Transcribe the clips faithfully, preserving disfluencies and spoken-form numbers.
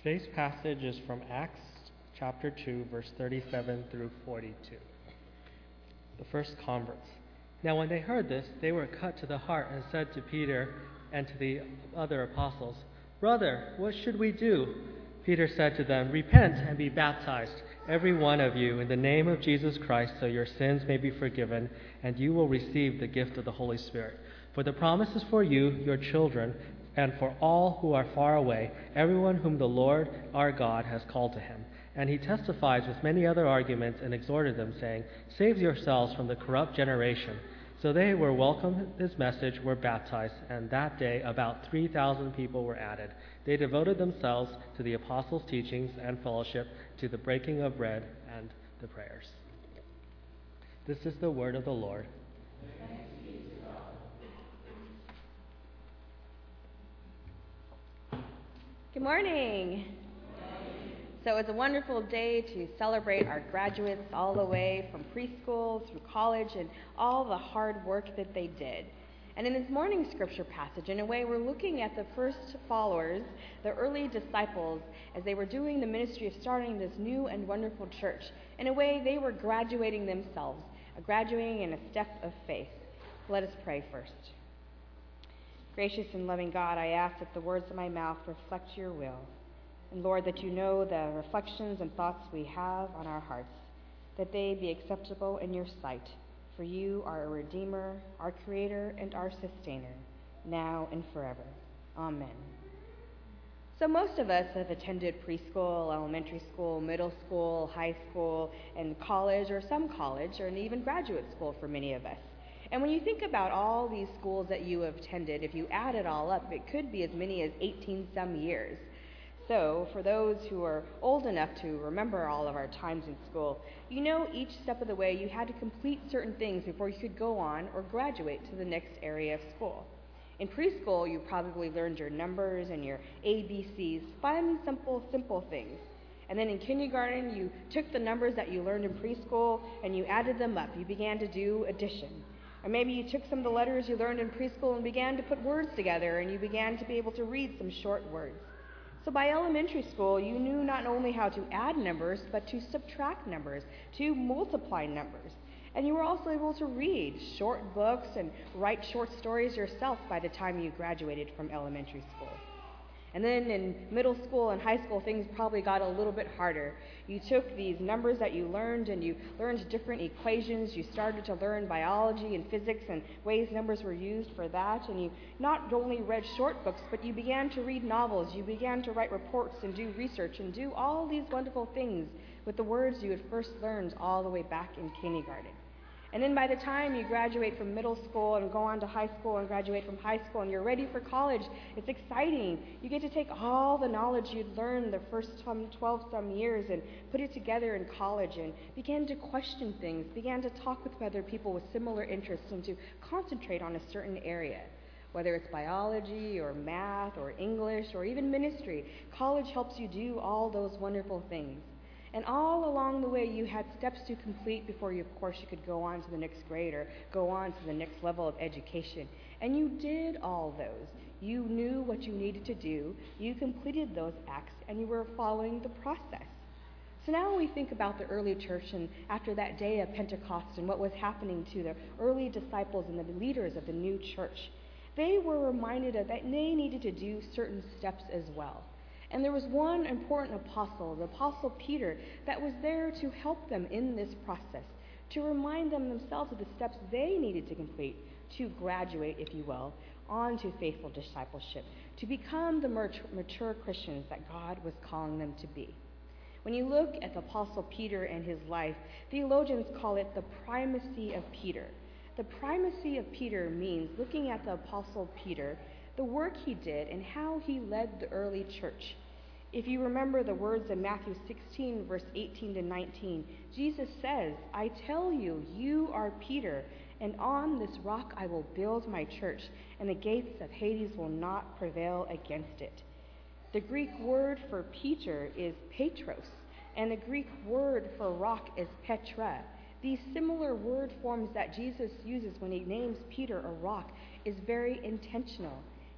Today's passage is from Acts chapter two, verse thirty-seven through forty-two. The first converts. Now when they heard this, they were cut to the heart and said to Peter and to the other apostles, "Brother, what should we do?" Peter said to them, "Repent and be baptized, every one of you, in the name of Jesus Christ, so your sins may be forgiven, and you will receive the gift of the Holy Spirit. For the promise is for you, your children, and for all who are far away, everyone whom the Lord our God has called to him." And he testifies with many other arguments and exhorted them, saying, "Save yourselves from the corrupt generation." So they who welcomed his message were baptized, and that day about three thousand people were added. They devoted themselves to the apostles' teachings and fellowship, to the breaking of bread and the prayers. This is the word of the Lord. Good morning. So it's a wonderful day to celebrate our graduates all the way from preschool through college and all the hard work that they did. And in this morning's scripture passage, in a way, we're looking at the first followers, the early disciples, as they were doing the ministry of starting this new and wonderful church. In a way, they were graduating themselves, graduating in a step of faith. Let us pray first. Gracious and loving God, I ask that the words of my mouth reflect your will. And Lord, that you know the reflections and thoughts we have on our hearts, that they be acceptable in your sight. For you are a Redeemer, our Creator, and our Sustainer, now and forever. Amen. So most of us have attended preschool, elementary school, middle school, high school, and college, or some college, or even graduate school for many of us. And when you think about all these schools that you have attended, if you add it all up, it could be as many as eighteen some years. So for those who are old enough to remember all of our times in school, you know each step of the way you had to complete certain things before you could go on or graduate to the next area of school. In preschool, you probably learned your numbers and your A B Cs, fun, simple, simple things. And then in kindergarten, you took the numbers that you learned in preschool and you added them up. You began to do addition. Or maybe you took some of the letters you learned in preschool and began to put words together, and you began to be able to read some short words. So by elementary school, you knew not only how to add numbers, but to subtract numbers, to multiply numbers. And you were also able to read short books and write short stories yourself by the time you graduated from elementary school. And then in middle school and high school, things probably got a little bit harder. You took these numbers that you learned and you learned different equations. You started to learn biology and physics and ways numbers were used for that. And you not only read short books, but you began to read novels. You began to write reports and do research and do all these wonderful things with the words you had first learned all the way back in kindergarten. And then by the time you graduate from middle school and go on to high school and graduate from high school and you're ready for college, it's exciting. You get to take all the knowledge you'd learned the first twelve some years and put it together in college and begin to question things, began to talk with other people with similar interests and to concentrate on a certain area. Whether it's biology or math or English or even ministry, college helps you do all those wonderful things. And all along the way, you had steps to complete before you, of course, you could go on to the next grade or go on to the next level of education. And you did all those. You knew what you needed to do. You completed those acts, and you were following the process. So now when we think about the early church and after that day of Pentecost and what was happening to the early disciples and the leaders of the new church, they were reminded of that they needed to do certain steps as well. And there was one important apostle, the Apostle Peter, that was there to help them in this process, to remind them themselves of the steps they needed to complete to graduate, if you will, on to faithful discipleship, to become the mature Christians that God was calling them to be. When you look at the Apostle Peter and his life, theologians call it the primacy of Peter. The primacy of Peter means looking at the Apostle Peter, the work he did, and how he led the early church. If you remember the words in Matthew sixteen, verse eighteen to nineteen, Jesus says, "I tell you, you are Peter, and on this rock I will build my church, and the gates of Hades will not prevail against it." The Greek word for Peter is Petros, and the Greek word for rock is Petra. These similar word forms that Jesus uses when he names Peter a rock is very intentional.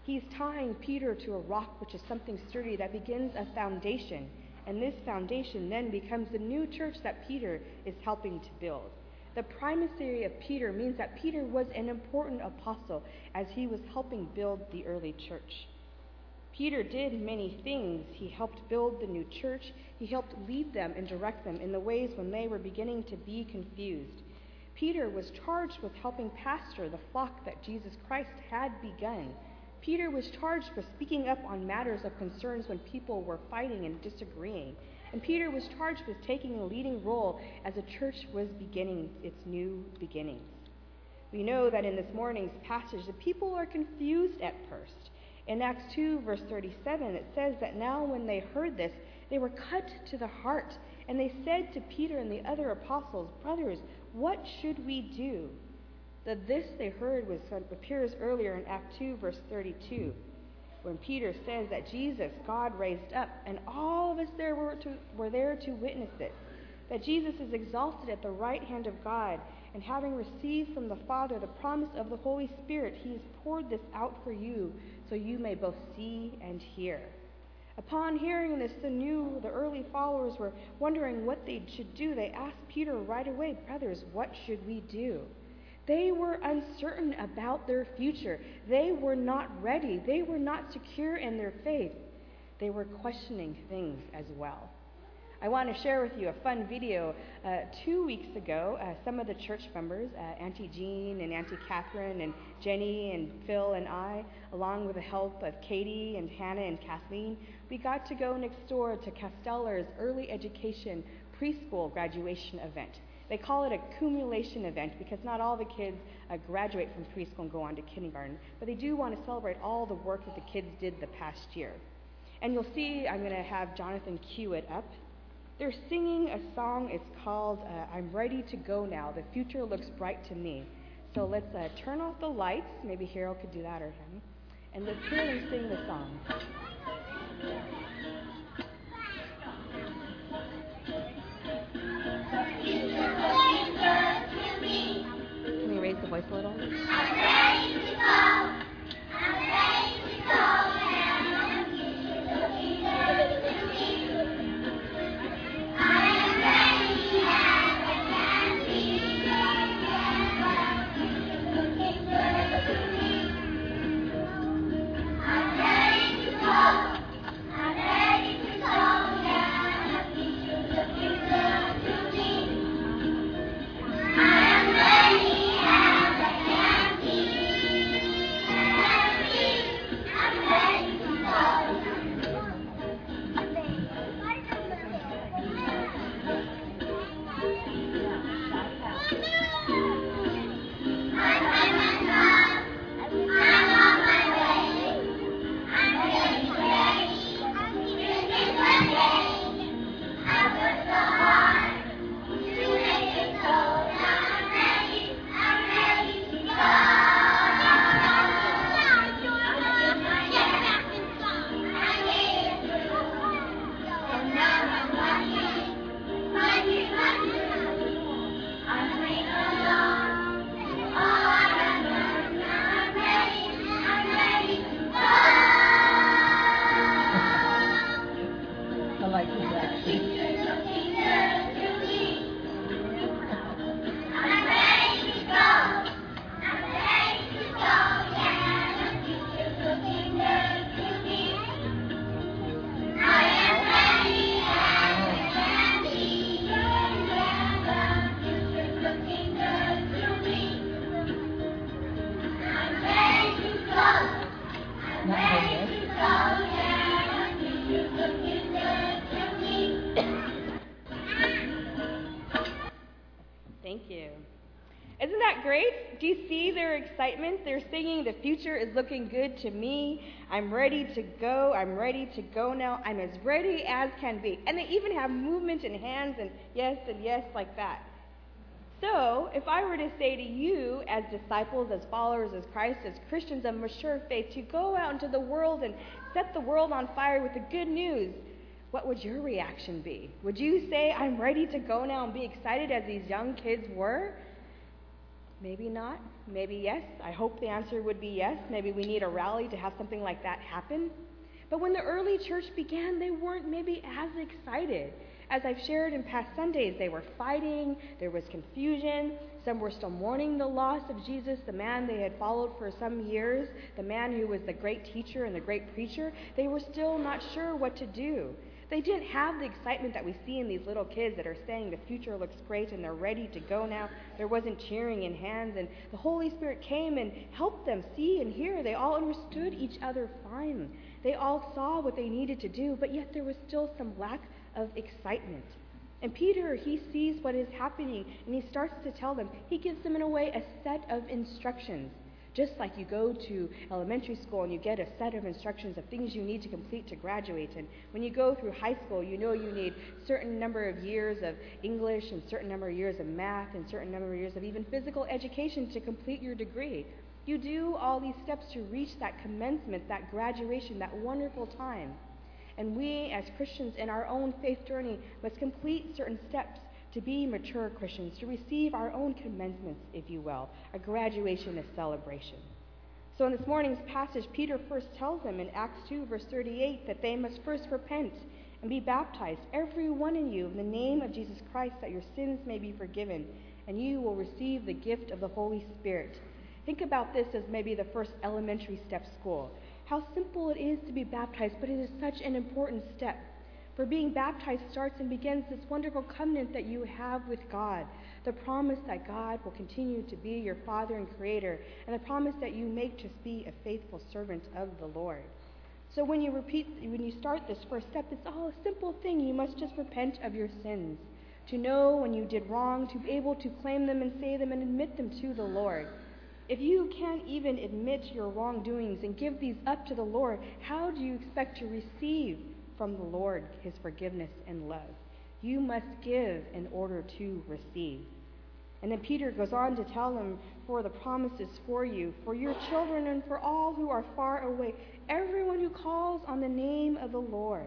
He's tying Peter to a rock, which is something sturdy that begins a foundation. And this foundation then becomes the new church that Peter is helping to build. The primacy of Peter means that Peter was an important apostle as he was helping build the early church. Peter did many things. He helped build the new church. He helped lead them and direct them in the ways when they were beginning to be confused. Peter was charged with helping pastor the flock that Jesus Christ had begun. Peter was charged with speaking up on matters of concerns when people were fighting and disagreeing. And Peter was charged with taking a leading role as the church was beginning its new beginnings. We know that in this morning's passage, the people are confused at first. In Acts two, verse thirty-seven, it says that now when they heard this, they were cut to the heart. And they said to Peter and the other apostles, "Brothers, what should we do?" The this they heard was appears earlier in Act two, verse thirty-two, when Peter says that Jesus, God raised up, and all of us there were, to, were there to witness it, that Jesus is exalted at the right hand of God, and having received from the Father the promise of the Holy Spirit, he has poured this out for you, so you may both see and hear. Upon hearing this, the new, the early followers were wondering what they should do. They asked Peter right away, "Brothers, what should we do?" They were uncertain about their future. They were not ready. They were not secure in their faith. They were questioning things as well. I want to share with you a fun video. Uh, two weeks ago, uh, some of the church members, uh, Auntie Jean and Auntie Catherine and Jenny and Phil and I, along with the help of Katie and Hannah and Kathleen, we got to go next door to Casteller's early education preschool graduation event. They call it a cumulation event because not all the kids uh, graduate from preschool and go on to kindergarten, but they do want to celebrate all the work that the kids did the past year. And you'll see, I'm going to have Jonathan cue it up. They're singing a song. It's called uh, I'm Ready to Go Now. The future looks bright to me. So let's uh, turn off the lights. Maybe Harold could do that or him. And let's hear them sing the song. Can we raise the voice a little? I'm ready to go. I'm ready to go now. The future looking good to me. I am ready as I can be. The future looking good to me. I'm ready to go. I'm ready to go now. The future looking good to me. I am ready. Thank you. Isn't that great? Do you see their excitement? They're singing, "The future is looking good to me. I'm ready to go. I'm ready to go now. I'm as ready as can be." And they even have movement in hands and yes and yes like that. So, if I were to say to you as disciples, as followers of Christ, as Christians of mature faith, to go out into the world and set the world on fire with the good news, what would your reaction be? Would you say, "I'm ready to go now," and be excited as these young kids were? Maybe not. Maybe yes. I hope the answer would be yes. Maybe we need a rally to have something like that happen. But when the early church began, they weren't maybe as excited. As I've shared in past Sundays, they were fighting, there was confusion, some were still mourning the loss of Jesus, the man they had followed for some years, the man who was the great teacher and the great preacher. They were still not sure what to do. They didn't have the excitement that we see in these little kids that are saying the future looks great and they're ready to go now. There wasn't cheering in hands, and the Holy Spirit came and helped them see and hear. They all understood each other fine. They all saw what they needed to do, but yet there was still some lack of excitement. And Peter, he sees what is happening, and he starts to tell them. He gives them, in a way, a set of instructions. Just like you go to elementary school and you get a set of instructions of things you need to complete to graduate. And when you go through high school, you know you need a certain number of years of English and certain number of years of math and certain number of years of even physical education to complete your degree. You do all these steps to reach that commencement, that graduation, that wonderful time. And we, as Christians in our own faith journey, must complete certain steps to be mature Christians, to receive our own commencements, if you will, a graduation, a celebration. So in this morning's passage, Peter first tells them in Acts two, verse thirty-eight, that they must first repent and be baptized, every one of you, in the name of Jesus Christ, that your sins may be forgiven, and you will receive the gift of the Holy Spirit. Think about this as maybe the first elementary step school. How simple it is to be baptized, but it is such an important step. For being baptized starts and begins this wonderful covenant that you have with God, the promise that God will continue to be your Father and Creator, and the promise that you make to be a faithful servant of the Lord. So when you repeat, when you start this first step, it's all a simple thing. You must just repent of your sins, to know when you did wrong, to be able to claim them and say them and admit them to the Lord. If you can't even admit your wrongdoings and give these up to the Lord, how do you expect to receive from the Lord his forgiveness and love? You must give in order to receive. And then Peter goes on to tell them, for the promises for you, for your children, and for all who are far away, everyone who calls on the name of the Lord.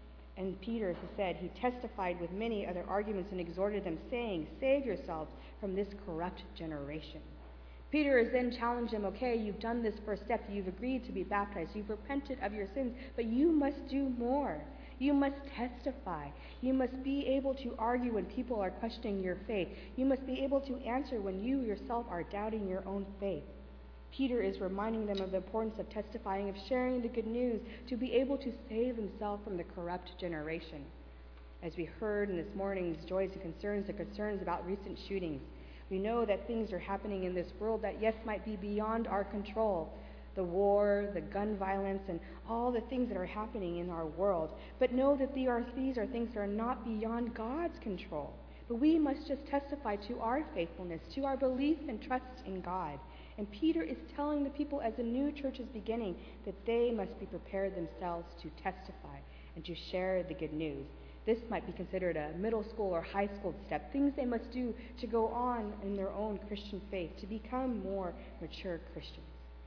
And Peter, he said, he testified with many other arguments and exhorted them, saying, save yourselves from this corrupt generation. Peter has then challenged them, okay, you've done this first step, you've agreed to be baptized, you've repented of your sins, but you must do more. You must testify. You must be able to argue when people are questioning your faith. You must be able to answer when you yourself are doubting your own faith. Peter is reminding them of the importance of testifying, of sharing the good news, to be able to save themselves from the corrupt generation. As we heard in this morning's Joys and Concerns, the concerns about recent shootings, we know that things are happening in this world that, yes, might be beyond our control. The war, the gun violence, and all the things that are happening in our world. But know that these are, these are things that are not beyond God's control. But we must just testify to our faithfulness, to our belief and trust in God. And Peter is telling the people as the new church is beginning that they must be prepared themselves to testify and to share the good news. This might be considered a middle school or high school step, things they must do to go on in their own Christian faith, to become more mature Christians.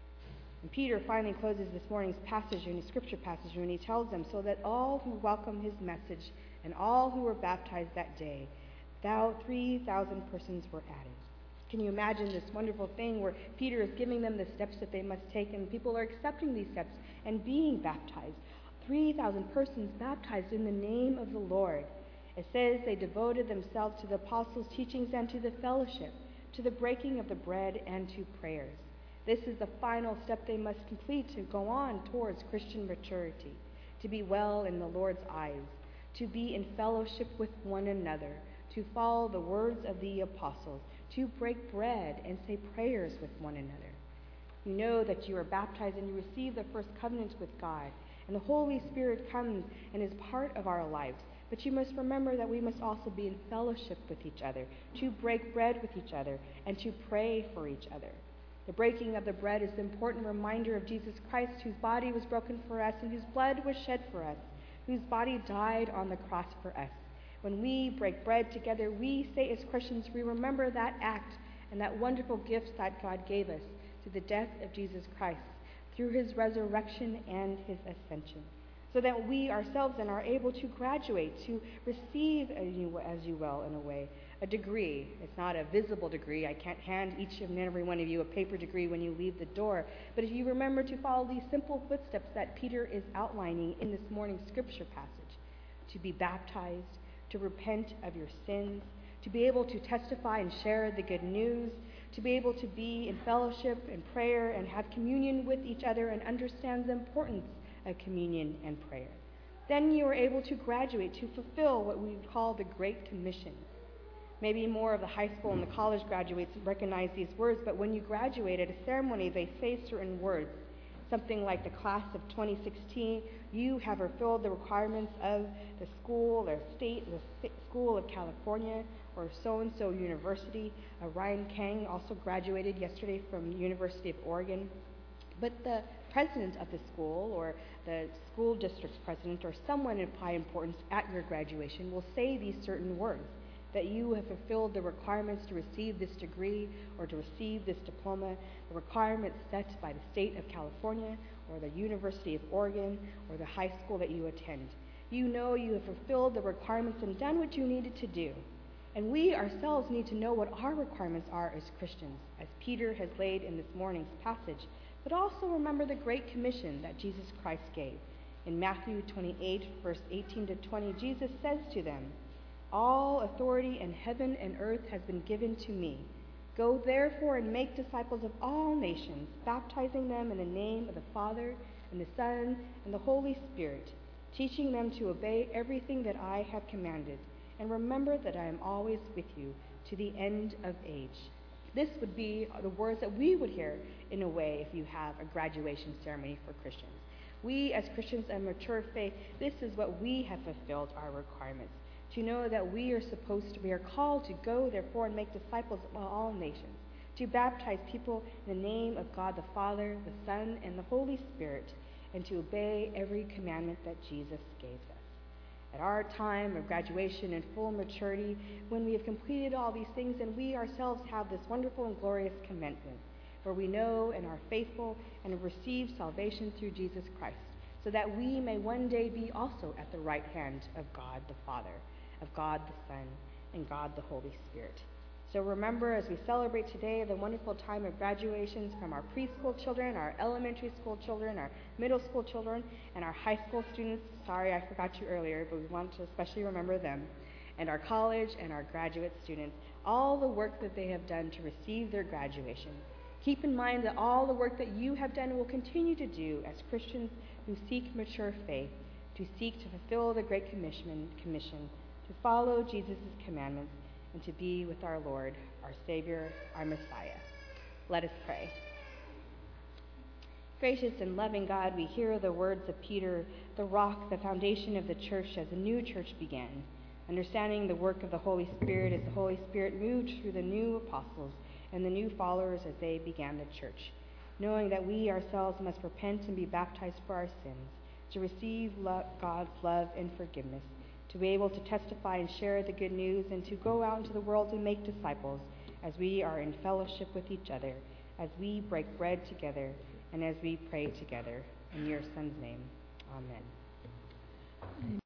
And Peter finally closes this morning's passage in his scripture passage when he tells them, so that all who welcome his message and all who were baptized that day, thou three thousand persons were added. Can you imagine this wonderful thing where Peter is giving them the steps that they must take, and people are accepting these steps and being baptized? three thousand persons baptized in the name of the Lord. It says they devoted themselves to the apostles' teachings and to the fellowship, to the breaking of the bread and to prayers. This is the final step they must complete to go on towards Christian maturity, to be well in the Lord's eyes, to be in fellowship with one another, to follow the words of the apostles, to break bread and say prayers with one another. You know that you are baptized and you receive the first covenant with God, and the Holy Spirit comes and is part of our lives. But you must remember that we must also be in fellowship with each other, to break bread with each other, and to pray for each other. The breaking of the bread is an important reminder of Jesus Christ, whose body was broken for us and whose blood was shed for us, whose body died on the cross for us. When we break bread together, we say as Christians, we remember that act and that wonderful gift that God gave us to the death of Jesus Christ through his resurrection and his ascension. so that we ourselves then are able to graduate, to receive, as you, as you will, in a way, a degree. It's not a visible degree. I can't hand each and every one of you a paper degree when you leave the door. But if you remember to follow these simple footsteps that Peter is outlining in this morning's scripture passage, to be baptized, to repent of your sins, to be able to testify and share the good news, to be able to be in fellowship and prayer and have communion with each other and understand the importance of communion and prayer. Then you are able to graduate, to fulfill what we call the Great Commission. Maybe more of the high school and the college graduates recognize these words, but when you graduate at a ceremony, they say certain words. Something like the class of twenty sixteen, you have fulfilled the requirements of the school or state, the School of California, or so-and-so university. Uh, Ryan Kang also graduated yesterday from University of Oregon. But the president of the school, or the school district's president, or someone of high importance at your graduation will say these certain words, that you have fulfilled the requirements to receive this degree or to receive this diploma, the requirements set by the state of California or the University of Oregon or the high school that you attend. You know you have fulfilled the requirements and done what you needed to do. And we ourselves need to know what our requirements are as Christians, as Peter has laid in this morning's passage, but also remember the Great Commission that Jesus Christ gave. In Matthew twenty-eight, verse eighteen to twenty, Jesus says to them, "All authority in heaven and earth has been given to me. Go therefore and make disciples of all nations, baptizing them in the name of the Father and the Son and the Holy Spirit, teaching them to obey everything that I have commanded. And remember that I am always with you to the end of age." This would be the words that we would hear in a way if you have a graduation ceremony for Christians. We as Christians and mature faith, this is what we have fulfilled our requirements. To know that we are supposed to, we are called to go therefore and make disciples of all nations, to baptize people in the name of God the Father, the Son, and the Holy Spirit, and to obey every commandment that Jesus gave us. At our time of graduation and full maturity, when we have completed all these things, and we ourselves have this wonderful and glorious commencement, where we know and are faithful and have received salvation through Jesus Christ, so that we may one day be also at the right hand of God the Father, of God the Son, and God the Holy Spirit. So remember, as we celebrate today the wonderful time of graduations from our preschool children, our elementary school children, our middle school children, and our high school students. Sorry, I forgot you earlier, but we want to especially remember them. And our college and our graduate students, all the work that they have done to receive their graduation. Keep in mind that all the work that you have done and will continue to do as Christians who seek mature faith, to seek to fulfill the Great Commission, commission to follow Jesus' commandments, and to be with our Lord, our Savior, our Messiah. Let us pray. Gracious and loving God, we hear the words of Peter, the rock, the foundation of the church as the new church began, understanding the work of the Holy Spirit as the Holy Spirit moved through the new apostles and the new followers as they began the church, knowing that we ourselves must repent and be baptized for our sins, to receive love, God's love and forgiveness, to be able to testify and share the good news, and to go out into the world and make disciples as we are in fellowship with each other, as we break bread together, and as we pray together. In your Son's name, amen.